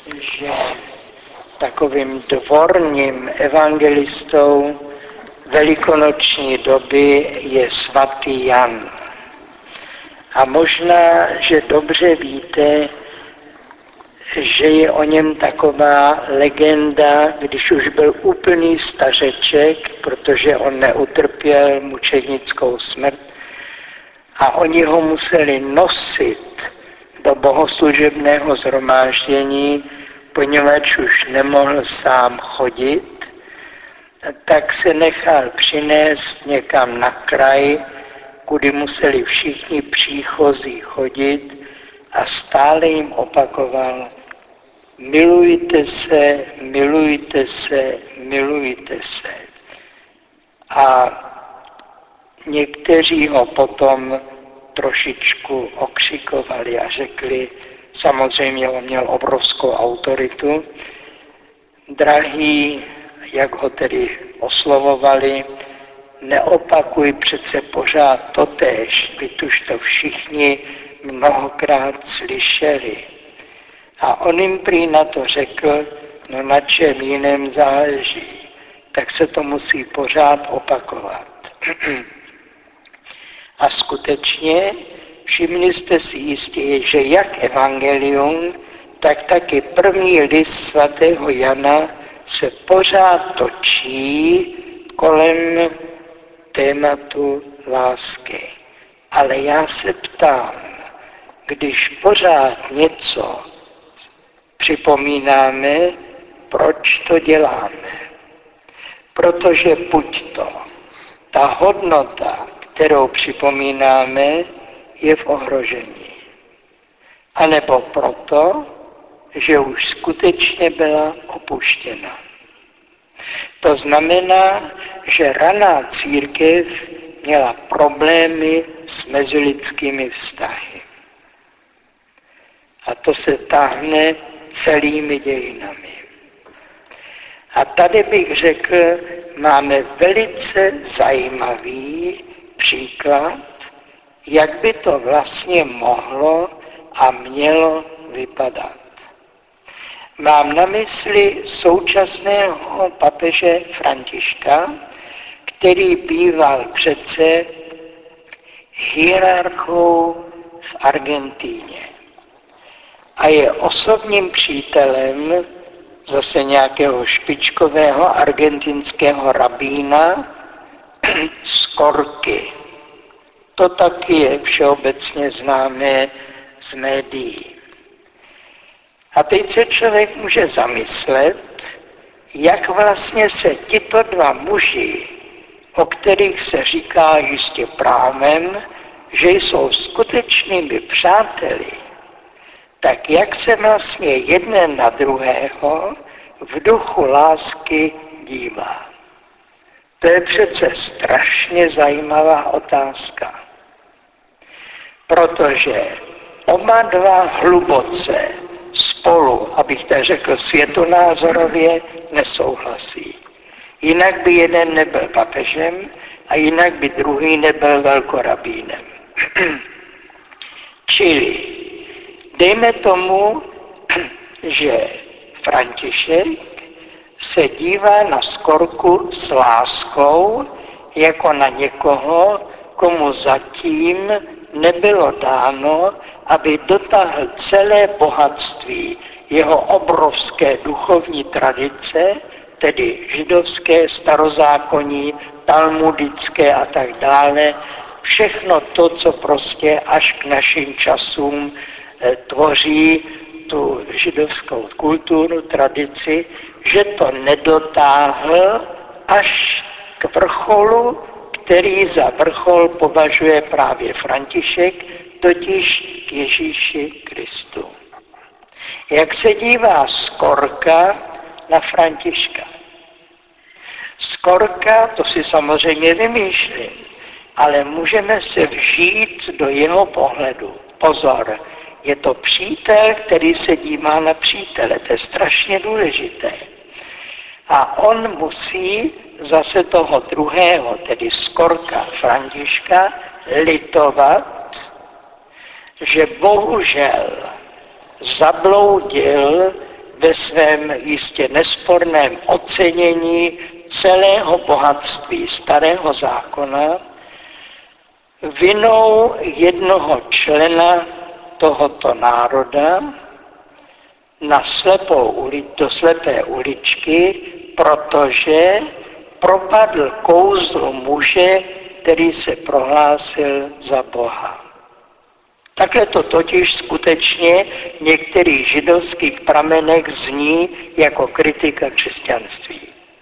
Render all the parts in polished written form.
že takovým dvorním evangelistou velikonoční doby je svatý Jan. A možná, že dobře víte, že je o něm taková legenda, když už byl úplný stařeček, protože on neutrpěl mučednickou smrt a oni ho museli nosit do bohoslužebného shromáždění, poněvadž už nemohl sám chodit, tak se nechal přinést někam na kraj, kudy museli všichni příchozí chodit a stále jim opakoval: milujte se, milujte se, milujte se. A někteří ho potom trošičku okřikovali a řekli, samozřejmě on měl obrovskou autoritu: drahý, jak ho tedy oslovovali, neopakuj přece pořád totéž, byť už to všichni mnohokrát slyšeli. A on jim prý na to řekl, no na čem jiném záleží, tak se to musí pořád opakovat. A skutečně všimli jste si jistě, že jak evangelium, tak taky první list svatého Jana se pořád točí kolem tématu lásky. Ale já se ptám, když pořád něco připomínáme, proč to děláme? Protože buď to ta hodnota, kterou připomínáme, je v ohrožení. A nebo proto, že už skutečně byla opuštěna. To znamená, že raná církev měla problémy s mezilidskými vztahy. A to se táhne celými dějinami. A tady bych řekl, máme velice zajímavý příklad, jak by to vlastně mohlo a mělo vypadat. Mám na mysli současného papeže Františka, který býval přece hierarchou v Argentíně a je osobním přítelem zase nějakého špičkového argentinského rabína Skorky. To taky je všeobecně známé z médií. A teď se člověk může zamyslet, jak vlastně se tito dva muži, o kterých se říká jistě právem, že jsou skutečnými přáteli, tak jak se vlastně jeden na druhého v duchu lásky dívá. To je přece strašně zajímavá otázka. Protože oba dva hluboce spolu, abych tak řekl světonázorově, nesouhlasí. Jinak by jeden nebyl papežem a jinak by druhý nebyl velkorabínem. Čili dejme tomu, že František se dívá na Skorku s láskou jako na někoho, komu zatím nebylo dáno, aby dotáhl celé bohatství jeho obrovské duchovní tradice, tedy židovské, starozákonní, talmudické a tak dále, všechno to, co prostě až k našim časům tvoří tu židovskou kulturu, tradici, že to nedotáhl až k vrcholu, který za vrchol považuje právě František, totiž k Ježíši Kristu. Jak se dívá Skorka na Františka? Skorka, to si samozřejmě vymýšlím, ale můžeme se vžít do jeho pohledu. Pozor, je to přítel, který se dívá na přítele, to je strašně důležité. A on musí zase toho druhého, tedy Skorka Františka, litovat, že bohužel zabloudil ve svém jistě nesporném ocenění celého bohatství Starého zákona vinou jednoho člena tohoto národa do slepé uličky, protože propadl kouzlu muže, který se prohlásil za Boha. Takhle to totiž skutečně v některých židovských pramenech zní jako kritika křesťanství.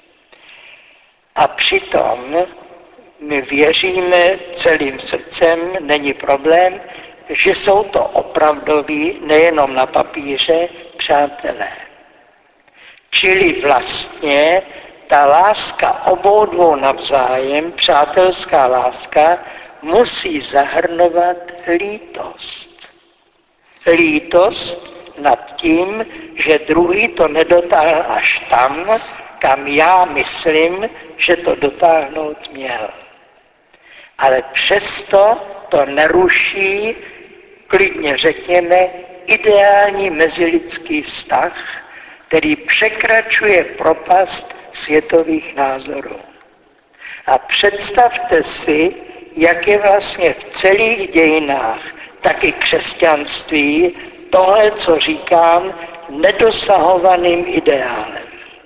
A přitom my věříme celým srdcem, není problém, že jsou to opravdoví, nejenom na papíře, přátelé. Čili vlastně ta láska obou dvou navzájem, přátelská láska, musí zahrnovat lítost. Lítost nad tím, že druhý to nedotáhl až tam, kam já myslím, že to dotáhnout měl. Ale přesto to neruší, klidně řekněme, ideální mezilidský vztah, který překračuje propast světových názorů. A představte si, jak je vlastně v celých dějinách, taky křesťanství, tohle, co říkám, nedosahovaným ideálem.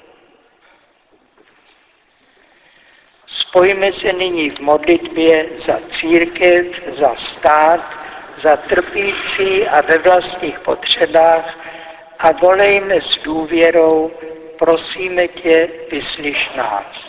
Spojíme se nyní v modlitbě za církev, za stát, za trpící a ve vlastních potřebách a volejme s důvěrou, prosíme tě, vyslyš nás.